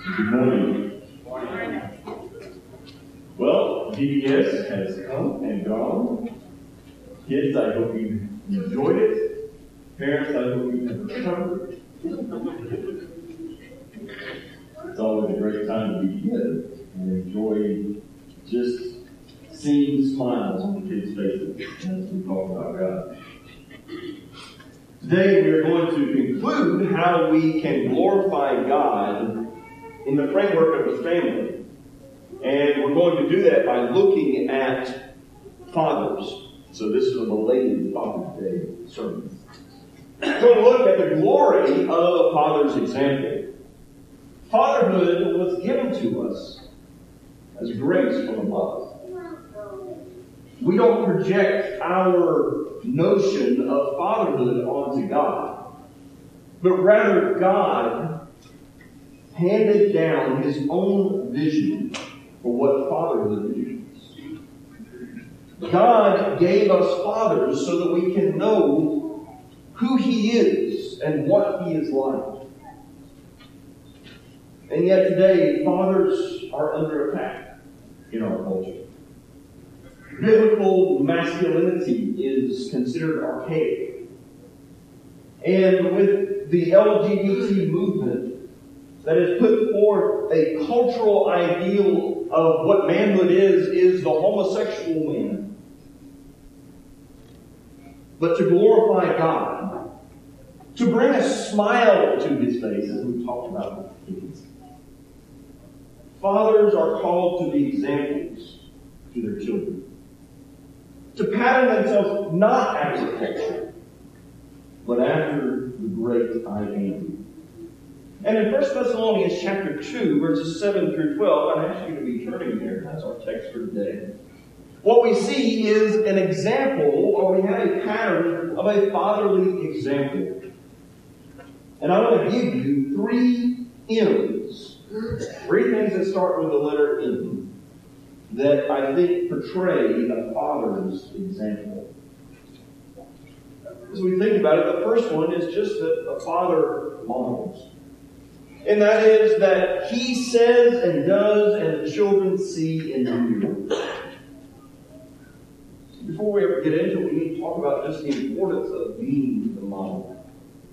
Good morning. Well, VBS has come and gone. Kids, I hope you enjoyed it. Parents, I hope you have recovered. It's always a great time to be kids and enjoy just seeing smiles on the kids' faces as we talk about God. Today we are going to conclude how we can glorify God in the framework of the family. And we're going to do that by looking at fathers. So this is a belated Father's Day sermon. We're going to look at the glory of a father's example. Fatherhood was given to us as grace from above. We don't project our notion of fatherhood onto God, but rather God handed down His own vision for what fatherhood is. God gave us fathers so that we can know who He is and what He is like. And yet today, fathers are under attack in our culture. Biblical masculinity is considered archaic. And with the LGBT movement that has put forth a cultural ideal of what manhood is the homosexual man. But to glorify God, to bring a smile to His face, as we talked about with kids. Fathers are called to be examples to their children. To pattern themselves not after culture, but after the great I Am. And in 1 Thessalonians chapter 2, verses 7 through 12, I ask you to be turning there. That's our text for today. What we see is an example, or we have a pattern of a fatherly example. And I want to give you three M's. Three things that start with the letter M that I think portray a father's example. As we think about it, the first one is just that a father models. And that is that he says and does and the children see and hear. Before we ever get into it, we need to talk about just the importance of being the model.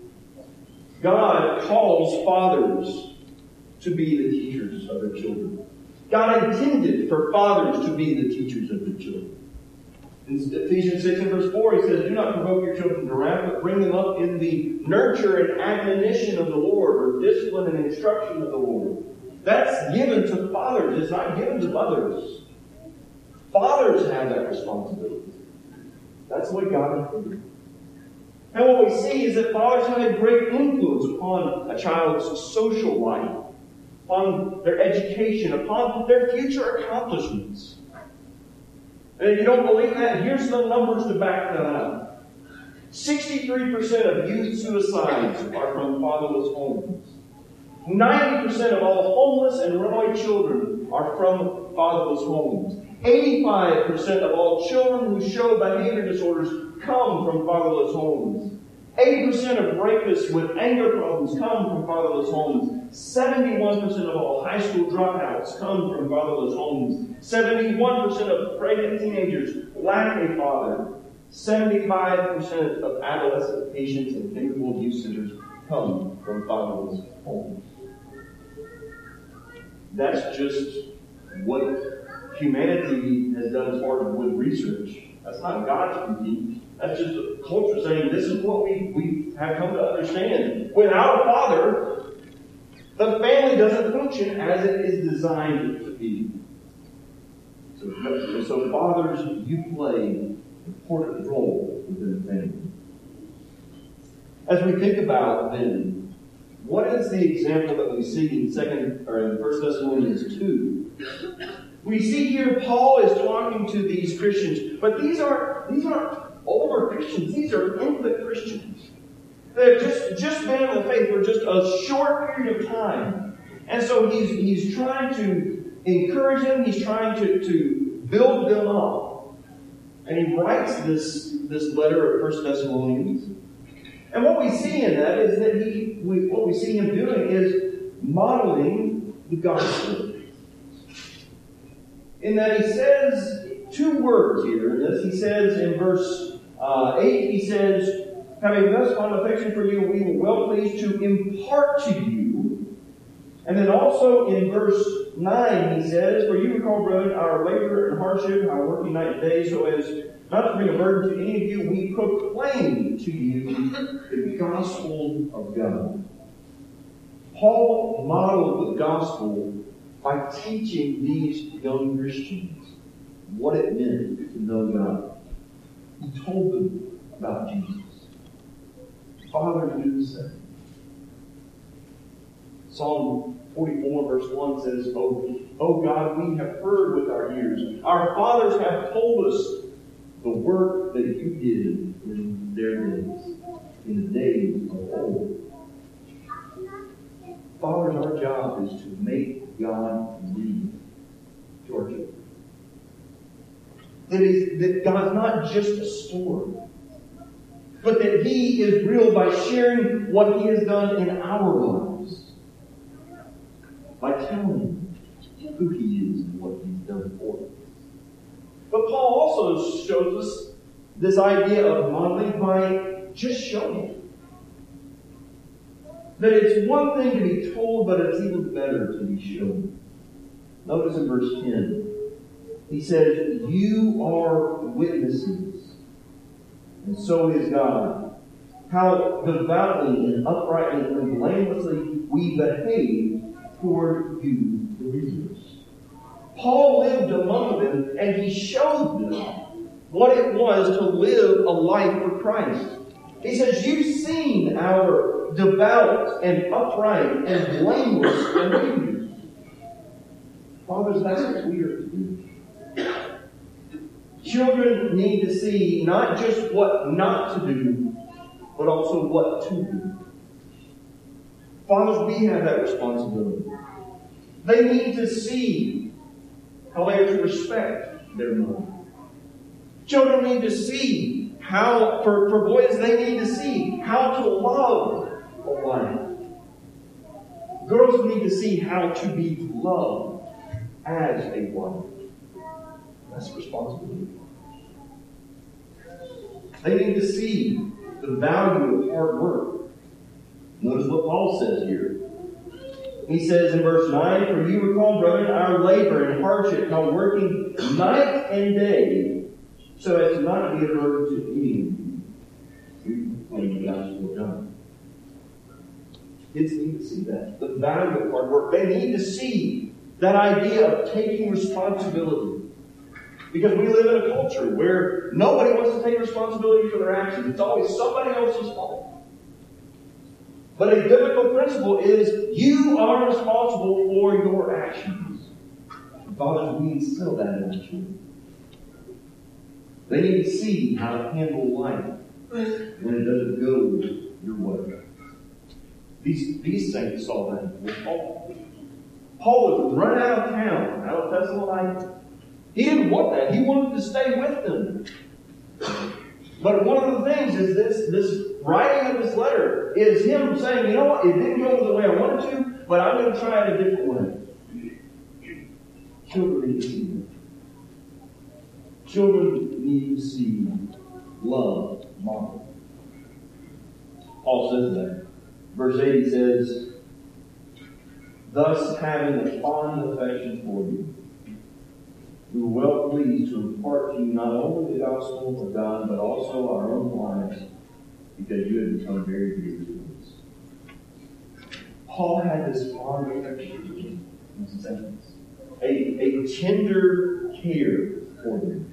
God calls fathers to be the teachers of their children. God intended for fathers to be the teachers of their children. In Ephesians 6 and verse 4, he says, "Do not provoke your children to wrath, but bring them up in the nurture and admonition of the Lord," or discipline and instruction of the Lord. That's given to fathers. It's not given to mothers. Fathers have that responsibility. That's what God intended. And what we see is that fathers have a great influence upon a child's social life, upon their education, upon their future accomplishments. And if you don't believe that, here's the numbers to back that up. 63% of youth suicides are from fatherless homes. 90% of all homeless and runaway children are from fatherless homes. 85% of all children who show behavior disorders come from fatherless homes. 80% of rapists with anger problems come from fatherless homes. 71% of all high school dropouts come from fatherless homes. 71% of pregnant teenagers lack a father. 75% of adolescent patients and chemical abuse centers come from fatherless homes. That's just what humanity has done as far as with research. That's not God speaking. That's just a culture saying this is what we have come to understand. Without a father, the family doesn't function as it is designed to be. So fathers, you play an important role within the family. As we think about then, what is the example that we see in 1 Thessalonians 2? We see here Paul is talking to these Christians, but these aren't older Christians. These are infant Christians. They've just been in the faith for just a short period of time. And so he's trying to encourage them. He's trying to build them up. And he writes this letter of 1 Thessalonians. And what we see in that is that what we see him doing is modeling the gospel. In that he says two words here in this. He says in verse 8, he says, having thus found affection for you, we were well pleased to impart to you. And then also in verse 9 he says, for you recall, brethren, our labor and hardship, our working night and day, so as not to bring a burden to any of you, we proclaim to you the gospel of God. Paul modeled the gospel by teaching these young Christians what it meant to know God. He told them about Jesus. Father, do the same. Psalm 44 verse 1 says, Oh God, we have heard with our ears. Our fathers have told us the work that you did in their days, in the days of old. Fathers, our job is to make God real to our children. That God's not just a story, but that He is real by sharing what He has done in our lives. By telling who He is and what He's done for us. But Paul also shows us this idea of modeling by just showing. That it's one thing to be told, but it's even better to be shown. Notice in verse 10, he says, you are witnesses, and so is God, how devoutly and uprightly and blamelessly we behave toward you believers. Paul lived among them, and he showed them what it was to live a life for Christ. He says, you've seen our devout and upright and blameless behavior. Fathers, that's what we are to do. Children need to see not just what not to do, but also what to do. Fathers, we have that responsibility. They need to see how they are to respect their mother. Children need to see how, for boys, they need to see how to love a wife. Girls need to see how to be loved as a wife. That's a responsibility. They need to see the value of hard work. Notice what Paul says here. He says in verse 9, for you recall, brethren, our labor and hardship, how working night and day, so as to not be a burden to any of you. We proclaim the gospel of God. Kids need to see that. The value of hard work. They need to see that idea of taking responsibility. Because we live in a culture where nobody wants to take responsibility for their actions. It's always somebody else's fault. But a biblical principle is you are responsible for your actions. Fathers, we instill that in our children. They need to see how to handle life when it doesn't go your way. These saints saw that with Paul. Paul was run out of town, out of Thessalonica. He didn't want that. He wanted to stay with them. But one of the things is this writing of this letter is him saying, you know what, it didn't go the way I wanted to, but I'm going to try it a different way. Children need to see that. Children need to see love modeled. Paul says that. Verse 8 he says, thus having a fond affection for you, we were well pleased to impart to you not only the gospel of God, but also our own lives, because you have become very dear to us. Paul had this fond affection for them, in sentence. A tender care for them.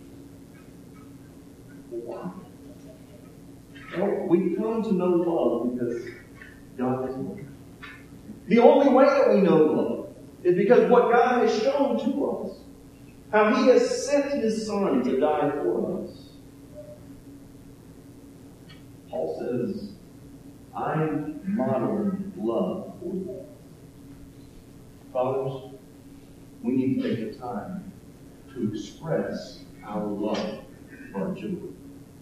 Why? Well, we come to know love because God is love. The only way that we know love is because what God has shown to us. How He has sent His Son to die for us. Paul says, I'm modeling love for you. Fathers, we need to take the time to express our love for our children.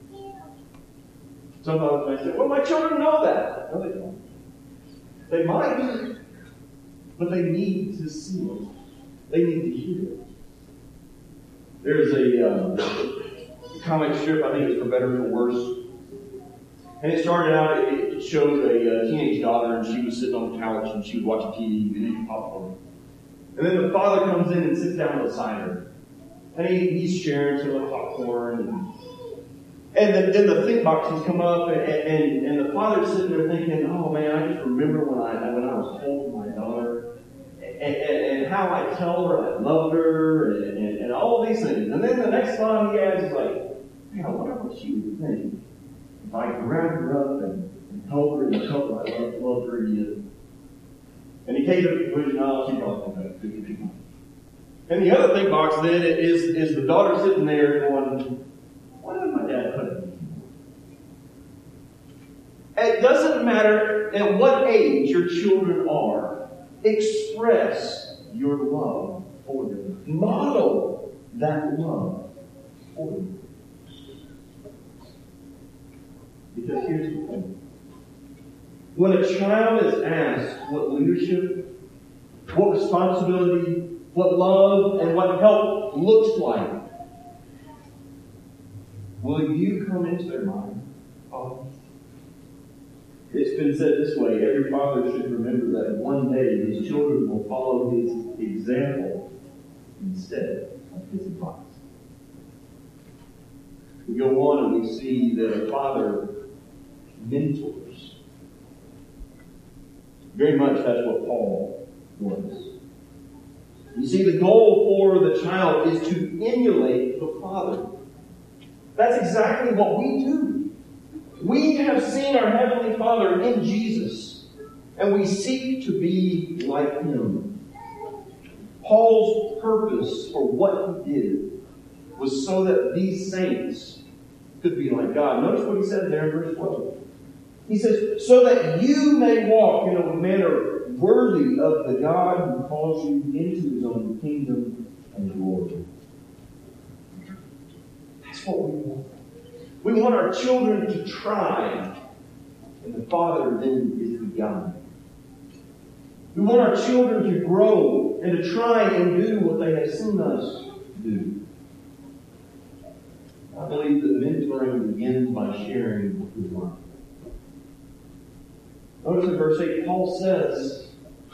Some fathers may say, well, my children know that. No, they don't. They might. but they need to see it. They need to hear it. There's a comic strip, I think it's For Better or For Worse. And it started out, it showed a teenage daughter, and she was sitting on the couch, and she was watching TV and eating popcorn. And then the father comes in and sits down beside her. And he's sharing some of the popcorn. And then the think boxes come up, and the father's sitting there thinking, oh man, I just remember when I was holding my daughter, and how I tell her I love her, and all of these things. And then the next thought he has is like, man, I wonder what she would think if I grabbed her up and held her and told her I love her again. And he came to the conclusion, oh, she's probably going to do it. And the other think box then is the daughter sitting there going, why did my dad put it? It doesn't matter at what age your children are, express your love for them. Model that love for them. Because here's the thing. When a child is asked what leadership, what responsibility, what love, and what help looks like, will you come into their mind? It's been said this way, every father should remember that one day his children will follow his example instead of his advice. We go on and we see that a father mentors. Very much that's what Paul was. You see, the goal for the child is to emulate the father. That's exactly what we do. We have seen our Heavenly Father in Jesus, and we seek to be like Him. Paul's purpose for what he did was so that these saints could be like God. Notice what he said there in verse 12. He says, so that you may walk in a manner worthy of the God who calls you into His own kingdom and glory. That's what we want. We want our children to try, and the Father then is the guide. We want our children to grow and to try and do what they have seen us do. I believe that mentoring begins by sharing His life. Notice in verse 8, Paul says,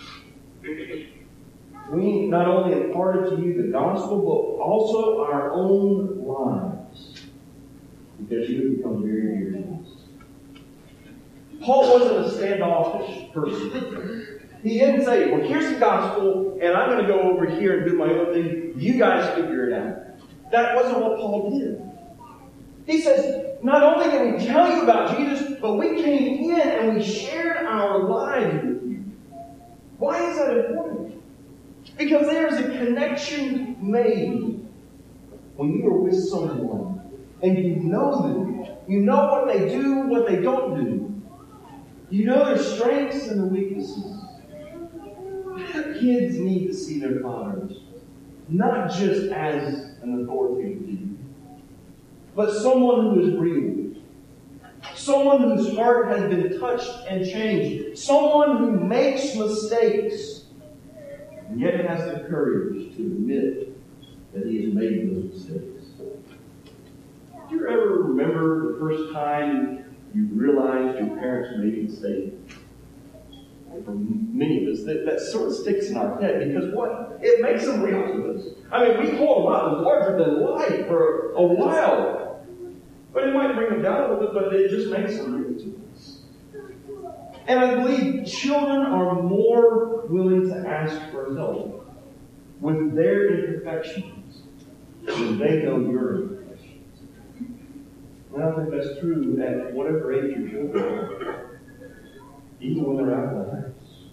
we not only imparted to you the gospel, but also our own lives, because you have become very dear to us. Paul wasn't a standoffish person. He didn't say, well, here's the gospel, and I'm going to go over here and do my own thing. You guys figure it out. That wasn't what Paul did. He says, not only did we tell you about Jesus, but we came in and we shared our lives with you. Why is that important? Because there is a connection made when you are with someone and you know them. You know what they do, what they don't do. You know their strengths and their weaknesses. Kids need to see their fathers not just as an authoritative figure, but someone who is real. Someone whose heart has been touched and changed. Someone who makes mistakes and yet has the courage to admit that he has made those mistakes. Do you ever remember the first time you realized your parents made a mistake? For many of us, that sort of sticks in our head because what? It makes them real to us. I mean, we hold them out larger than life for a while. But it might bring them down a little bit, but it just makes them real to us. And I believe children are more willing to ask for help with their imperfections than they know your imperfections. And I think that's true at whatever age your children are. Even when they're out of the house.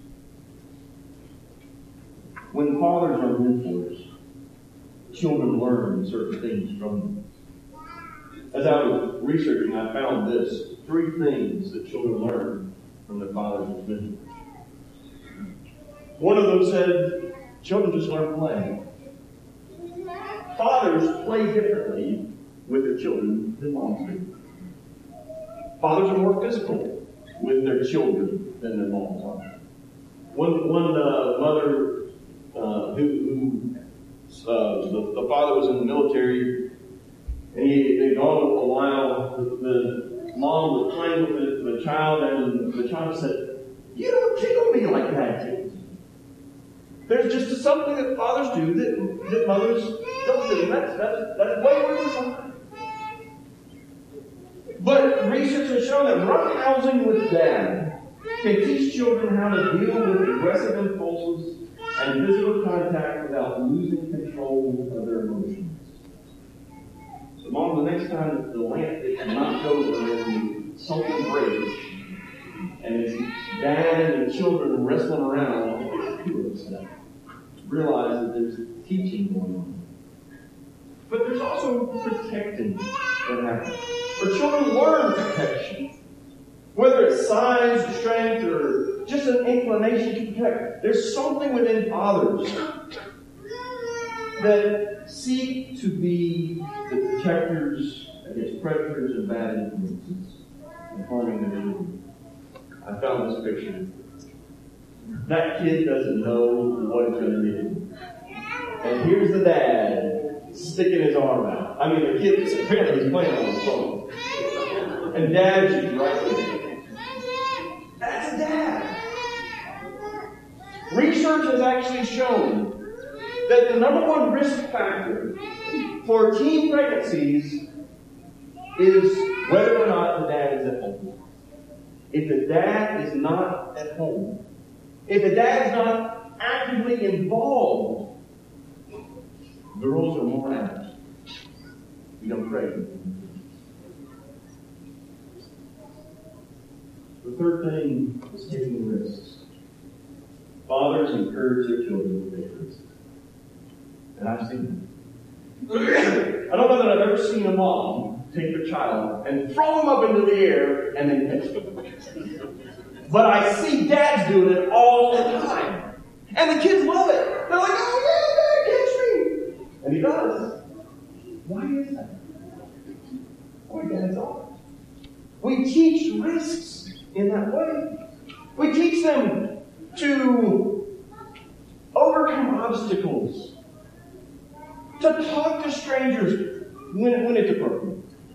When fathers are mentors, children learn certain things from them. As I was researching, I found this. 3 things that children learn from their fathers as mentors. One of them said, children just learn playing. Fathers play differently with their children than moms do. Fathers are more physical with their children than their moms are. One mother the father was in the military, and they'd gone a while. The mom was playing with the child, and the child said, "You don't tickle me like that, kid." There's just something that fathers do that mothers don't do. That's way over the side. But research has shown that roughhousing with dad can teach children how to deal with aggressive impulses and physical contact without losing control of their emotions. So, Mom, the next time the lamp gets knocked over and something breaks, and it's dad and the children wrestling around, realize that there's teaching going on. But there's also protecting that happens. Where children learn protection. Whether it's size, or strength, or just an inclination to protect. There's something within fathers that seek to be the protectors against predators and bad influences and harming their children. I found this picture. That kid doesn't know what it's going to do. And here's the dad sticking his arm out. I mean, the kid, apparently he's playing on his phone. And dad's just right there. That's a dad. Research has actually shown that the number one risk factor for teen pregnancies is whether or not the dad is at home. If the dad is not at home, if the dad is not actively involved, girls are more apt to become pregnant. The third thing is taking risks. Fathers encourage their children to take risks. And I've seen them. I don't know that I've ever seen a mom take their child and throw them up into the air and then catch them. But I see dads doing it all the time. And the kids love it. They're like, "Oh yeah, Dad, catch me." And he does. Why is that? Why dads are? We teach risks in that way. We teach them to overcome obstacles, to talk to strangers when it's appropriate,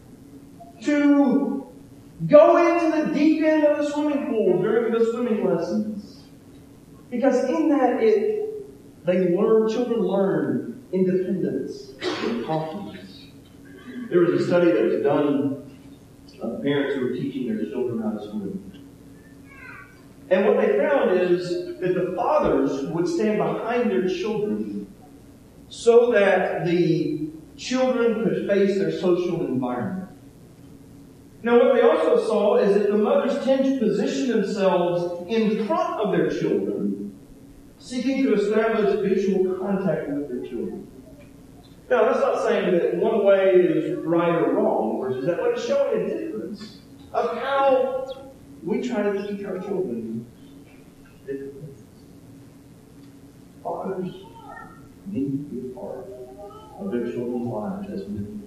to go into the deep end of the swimming pool during the swimming lessons. Because in that, children learn independence and confidence. There was a study that was done of parents who were teaching their children how to swim. And what they found is that the fathers would stand behind their children so that the children could face their social environment. Now, what they also saw is that the mothers tend to position themselves in front of their children, seeking to establish visual contact with their children. Now, that's not saying that one way is right or wrong, or is that, but it's showing a difference of how we try to teach our children different things. Fathers need to be a part of their children's lives as mentors.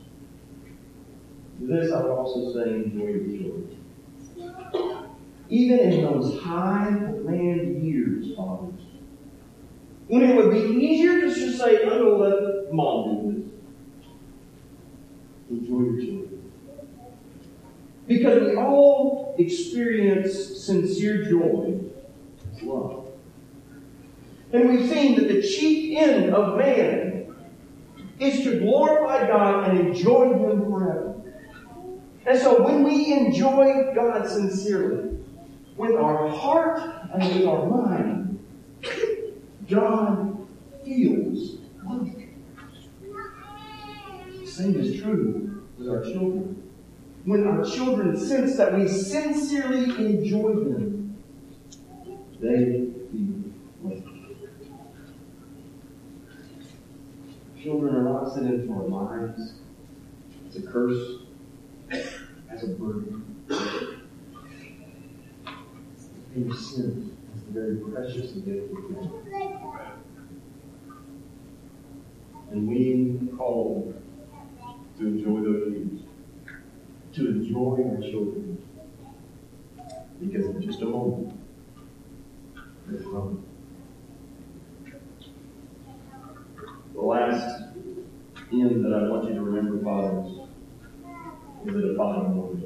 To this, I would also say, enjoy your children. Even in those high command years, fathers, when it would be easier to just say, "I'm going to let mom do this," enjoy your children. Because we all experience sincere joy as love. And we've seen that the chief end of man is to glorify God and enjoy Him forever. And so when we enjoy God sincerely, with our heart and with our mind, God feels love. The same is true with our children. When our children sense that we sincerely enjoy them, they feel love. Children are not sent into our lives as a curse, as a burden. They are sent as the very precious gift of God. And we are called to enjoy those years, to enjoy our children. Because in just a moment, hymn that I want you to remember, fathers, is that a father motivates.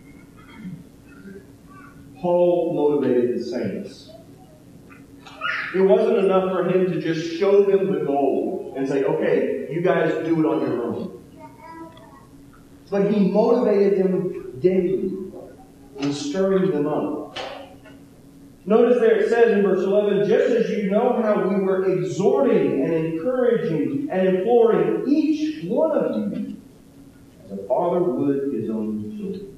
Paul motivated the saints. It wasn't enough for him to just show them the goal and say, okay, you guys do it on your own. But he motivated them daily in stirring them up. Notice there it says in verse 11, just as you know how we were exhorting and encouraging and imploring each one of you, as a father would his own children.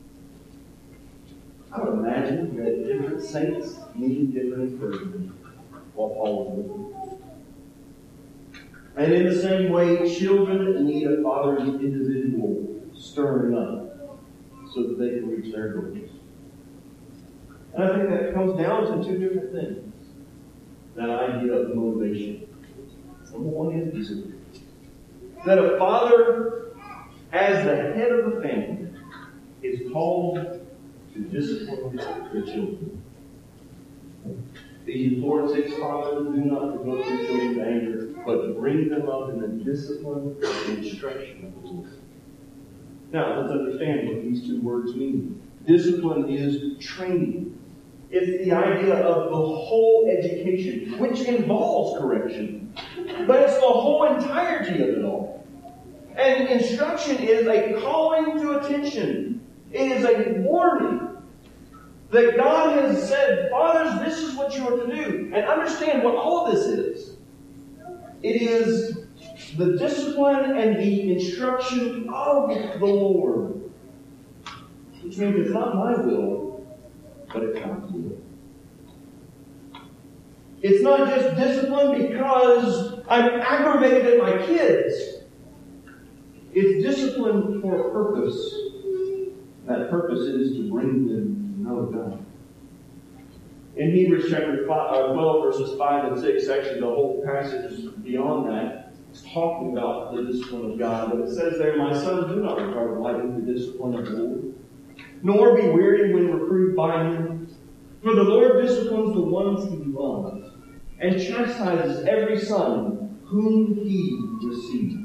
I would imagine that different saints need different encouragement while Paul was with them. And in the same way, children need a father's individual stirring up so that they can reach their goals. And I think that comes down to two different things. That idea of motivation. Number one is discipline. That a father, as the head of the family, is called to discipline their children. Ephesians 4:6, fathers, do not provoke your children to anger, but bring them up in the discipline and instruction of the Lord. Now, let's understand what these two words mean. Discipline is training. It's the idea of the whole education, which involves correction. But it's the whole entirety of it all. And instruction is a calling to attention. It is a warning that God has said, fathers, this is what you are to do. And understand what all of this is. It is the discipline and the instruction of the Lord. Which means it's not my will, but it's God's will. It's not just discipline because I'm aggravated at my kids. It's discipline for a purpose. That purpose is to bring them to know God. In Hebrews chapter 12, verses 5 and 6, actually the whole passage beyond that is talking about the discipline of God. But it says there, my sons, do not regard lightly the discipline of the Lord, nor be weary when reproved by him. For the Lord disciplines the ones he loves, and chastises every son whom he receives.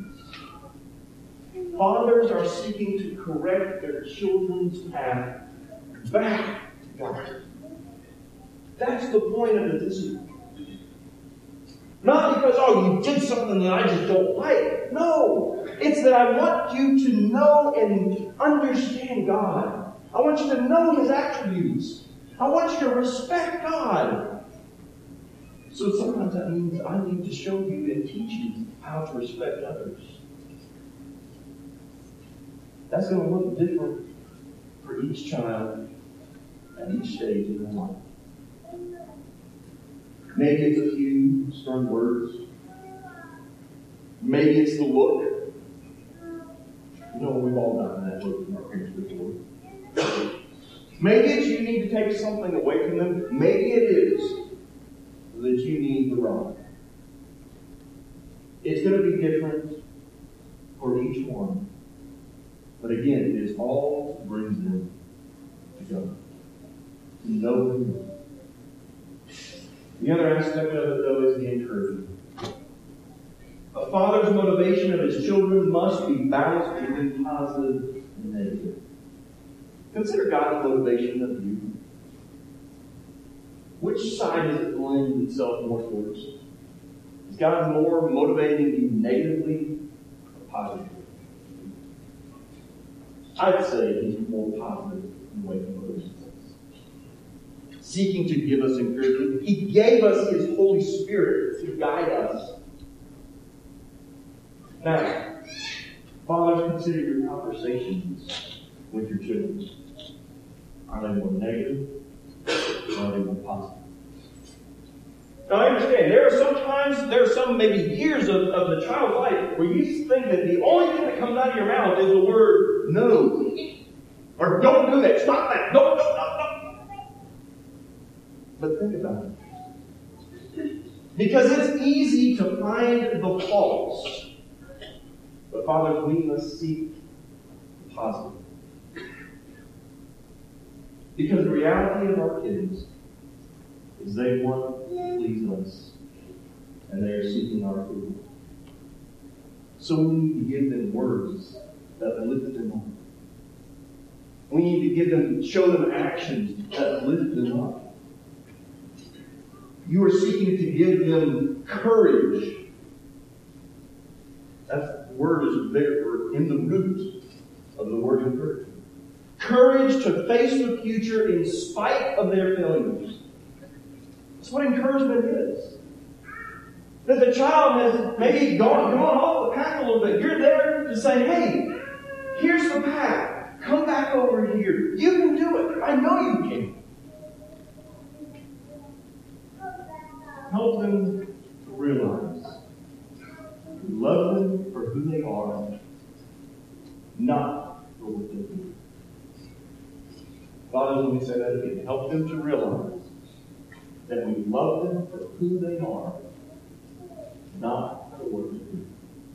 Fathers are seeking to correct their children's path back to God. That's the point of the discipline. Not because, you did something that I just don't like. No. It's that I want you to know and understand God. I want you to know His attributes. I want you to respect God. So sometimes that means I need to show you and teach you how to respect others. That's going to look different for each child at each stage in their life. Maybe it's a few stern words. Maybe it's the look. We've all gotten that look from our parents before. Maybe it's you need to take something away from them. Maybe it is that you need the rod. It's going to be different for each one. But again, it is all to bring them to God. To know Him. The other aspect of it, though, is the encouragement. A father's motivation of his children must be balanced between positive and negative. Consider God's motivation of you. Which side does it lend itself more towards? Is God more motivating you negatively or positively? I'd say He's more positive in the way He motivates us. Seeking to give us encouragement. He gave us His Holy Spirit to guide us. Now, fathers, consider your conversations with your children. Are they more negative or are they more positive? Now I understand, there are some maybe years of the child's life where you think that the only thing that comes out of your mouth is the word no. Or don't do that, stop that, no. But think about it. Because it's easy to find the faults. But fathers, we must seek the positive. Because the reality of our kids is they want to please us. And they are seeking our approval. So we need to give them words that lift them up. We need to show them actions that lift them up. You are seeking to give them courage. That word is there in the root of the word encouragement. Courage to face the future in spite of their failures. That's what encouragement is. That the child has maybe gone off the path a little bit. You're there to say, hey, here's the path. Come back over here. You can do it. I know you can. Help them to realize you love them for who they are, not for what they do. Father, let me say that again. Help them to realize that we love them for who they are, not for what they do.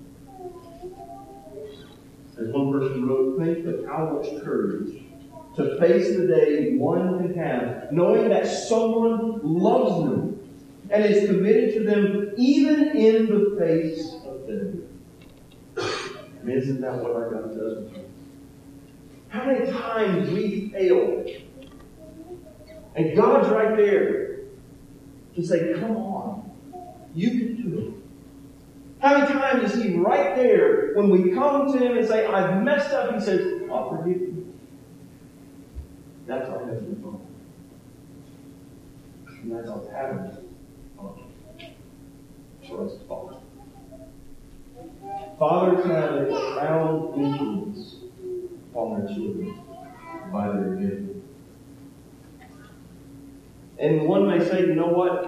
As one person wrote, think of how much courage to face the day one can have, knowing that someone loves them and is committed to them even in the face of failure. And isn't that what our God does? How many times we fail, and God's right there to say, come on, you can do it. How many times is He right there when we come to Him and say, I've messed up? He says, I'll forgive you. That's our Heavenly Father. And that's our pattern for us to follow. Fathers have a profound influence on their children by their giving. And one may say, you know what?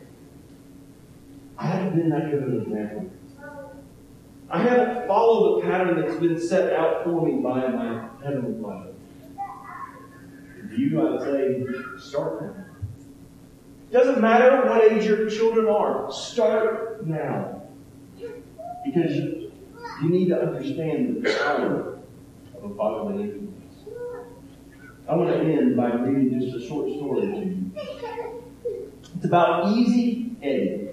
I haven't been that good of an example. I haven't followed the pattern that's been set out for me by my Heavenly Father. To you, I would say, start now. Doesn't matter what age your children are. Start now. Because you need to understand the power of a fatherly influence. I want to end by reading just a short story to you. It's about Easy Eddie.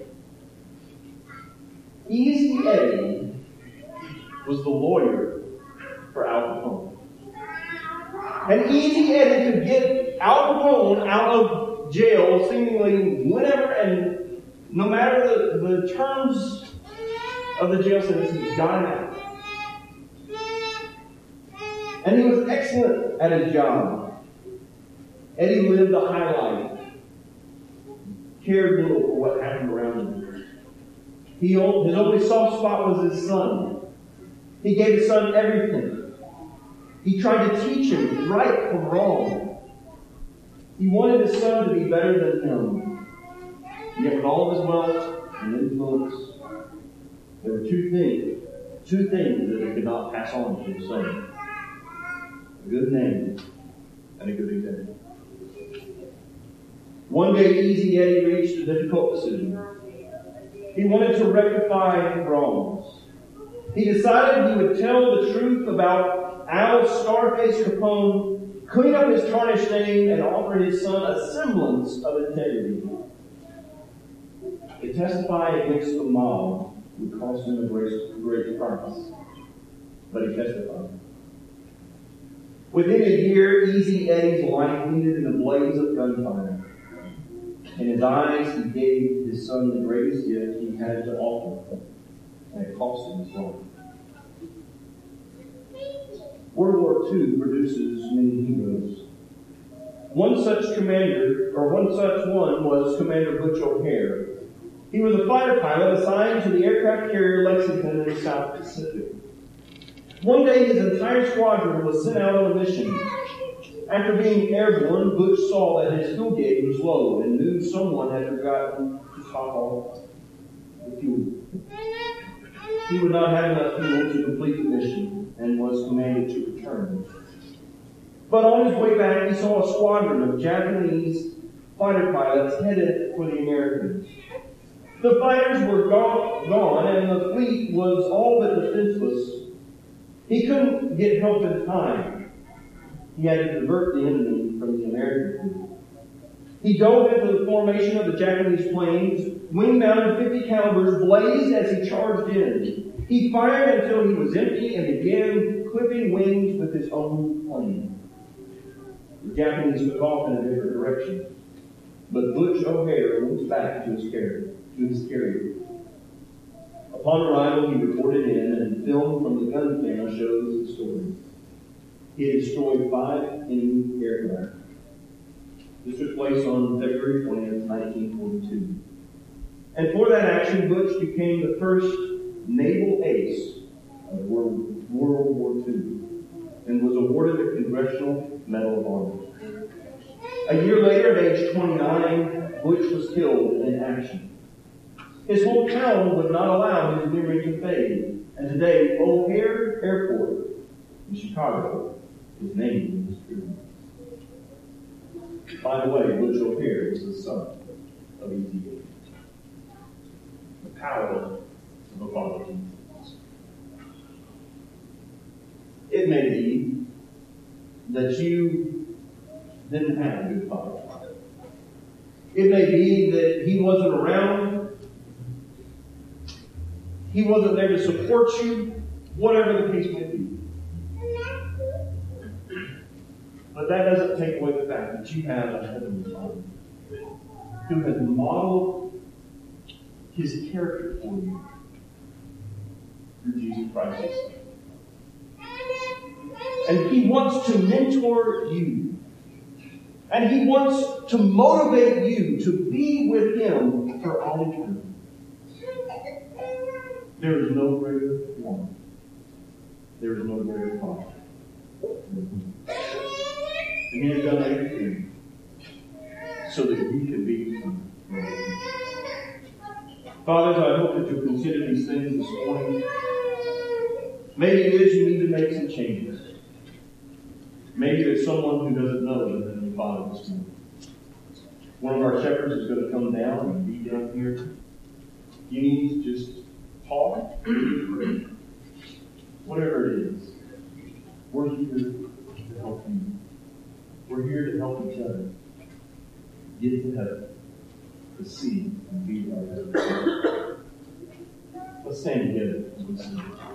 Easy Eddie was the lawyer for Al Capone. And Easy Eddie could get Al Capone out of jail seemingly whenever, and no matter the terms of the jail sentence, he got him out. And he was excellent at his job. Eddie lived a high life. Cared little for what happened around him. His only soft spot was his son. He gave his son everything. He tried to teach him right from wrong. He wanted his son to be better than him. Yet with all of his wealth and influence, there were two things that he could not pass on to his son. A good name and a good example. One day, Easy Eddie reached a difficult decision. He wanted to rectify wrongs. He decided he would tell the truth about Al Scarface Capone, clean up his tarnished name, and offer his son a semblance of integrity. To testify against the mob would cost him a great price, but he testified. Within a year, Easy Eddie's life ended in a blaze of gunfire. In his eyes, he gave his son the greatest gift he had to offer, and it cost him his life. World War II produces many heroes. One such one was Commander Butch O'Hare. He was a fighter pilot assigned to the aircraft carrier Lexington in the South Pacific. One day, his entire squadron was sent out on a mission. After being airborne, Butch saw that his fuel gauge was low and knew someone had forgotten to top off the fuel. He would not have enough fuel to complete the mission and was commanded to return. But on his way back, he saw a squadron of Japanese fighter pilots headed for the Americans. The fighters were gone and the fleet was all but defenseless. He couldn't get help in time. He had to divert the enemy from the American fleet. He dove into the formation of the Japanese planes. Wing-mounted 50 calibers blazed as he charged in. He fired until he was empty and began clipping wings with his own plane. The Japanese took off in a different direction. But Butch O'Hare went back to his carrier. Upon arrival, he reported in, and film from the gun camera shows the story. He had destroyed 5 enemy aircraft. This took place on February 20th, 1942. And for that action, Butch became the first naval ace of World War II and was awarded the Congressional Medal of Honor. A year later, at age 29, Butch was killed in action. His hometown would not allow his memory to fade, and today O'Hare Airport in Chicago is named in his tribute. By the way, Butch O'Hare is the son of E.T. Gates. The power of a father's influence. It may be that you didn't have a good father. It may be that he wasn't around. He wasn't there to support you, whatever the case may be. But that doesn't take away the fact that you have a heavenly Father who has modeled his character for you through Jesus Christ his Son. And he wants to mentor you. And he wants to motivate you to be with him for all eternity. There is no greater one. There is no greater Father. And he has done everything so that you can be with him. Fathers, I hope that you'll consider these things this morning. Maybe it is you need to make some changes. Maybe there's someone who doesn't know the Heavenly Father this morning. One of our shepherds is going to come down and be down here. You need to just pause, whatever it is. We're here to help you. We're here to help each other get to heaven, to see and be our Heavenly Father. Let's stand together as we sing.